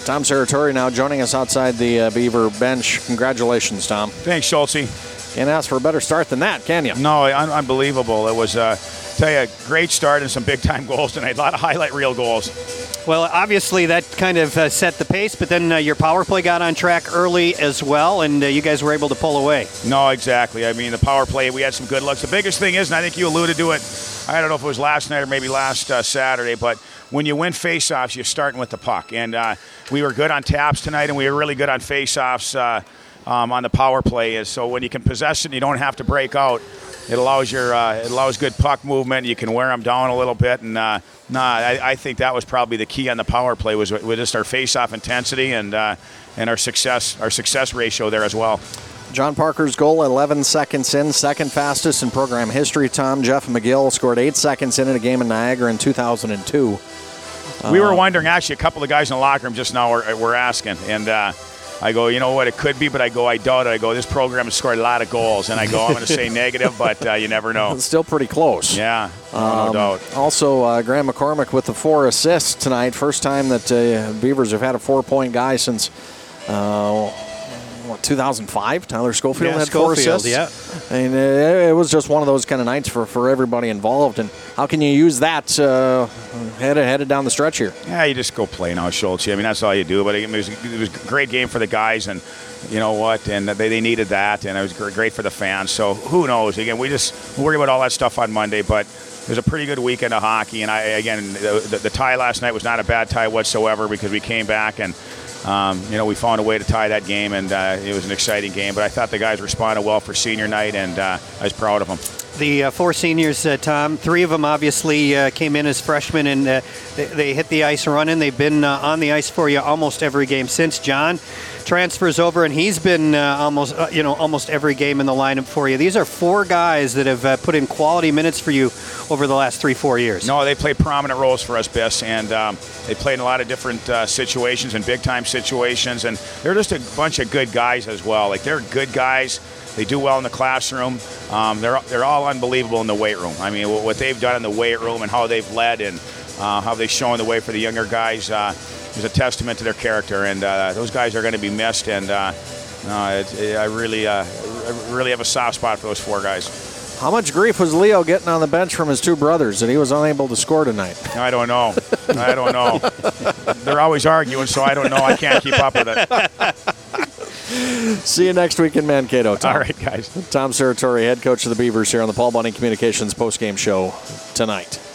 Tom Serratore now joining us outside the Beaver bench. Congratulations, Tom. Thanks, Schultze. Can't ask for a better start than that, can you? No, unbelievable. It was, tell you, a great start and some big-time goals tonight. A lot of highlight reel goals. Well, obviously that kind of set the pace, but then your power play got on track early as well, and you guys were able to pull away. No, exactly. I mean, the power play, we had some good looks. The biggest thing is, and I think you alluded to it, I don't know if it was last night or maybe last Saturday, but when you win face-offs, you're starting with the puck. And we were good on taps tonight, and we were really good on face-offs on the power play. So when you can possess it and you don't have to break out, it allows good puck movement. You can wear them down a little bit. And I think that was probably the key on the power play was just our face-off intensity and our success ratio there as well. John Parker's goal 11 seconds in, second fastest in program history. Tom, Jeff McGill scored 8 seconds in a game in Niagara in 2002. We were wondering, actually, a couple of guys in the locker room just now were asking. And I go, you know what, it could be, but I doubt it. I go, this program has scored a lot of goals. And I go, I'm going to say negative, but you never know. It's still pretty close. Yeah, no doubt. Also, Graham McCormick with the 4 assists tonight. First time that Beavers have had a 4-point guy since 2005? Tyler Schofield had 4 assists. Yeah. And it was just one of those kind of nights for everybody involved. And how can you use that headed down the stretch here? Yeah, you just go play now, Schultze. I mean, that's all you do. But it was a great game for the guys, and you know what? And they needed that, and it was great for the fans. So who knows? Again, we just worry about all that stuff on Monday, but it was a pretty good weekend of hockey. And the tie last night was not a bad tie whatsoever because we came back and we found a way to tie that game, and it was an exciting game. But I thought the guys responded well for senior night, and I was proud of them. The 4 seniors, Tom, 3 of them obviously came in as freshmen, and they hit the ice running. They've been on the ice for you almost every game since. John transfers over, and he's been almost every game in the lineup for you. These are 4 guys that have put in quality minutes for you over the last 3-4 years. No, they play prominent roles for us, Biss, and they played in a lot of different situations and big-time situations, and they're just a bunch of good guys as well. Like, they're good guys. They do well in the classroom. They're all unbelievable in the weight room. I mean, what they've done in the weight room and how they've led and how they've shown the way for the younger guys is a testament to their character. And those guys are going to be missed. And I really have a soft spot for those 4 guys. How much grief was Leo getting on the bench from his 2 brothers that he was unable to score tonight? I don't know. They're always arguing, so I don't know. I can't keep up with it. See you next week in Mankato, Tom. All right, guys. Tom Serratore, head coach of the Beavers, here on the Paul Bunning Communications postgame show tonight.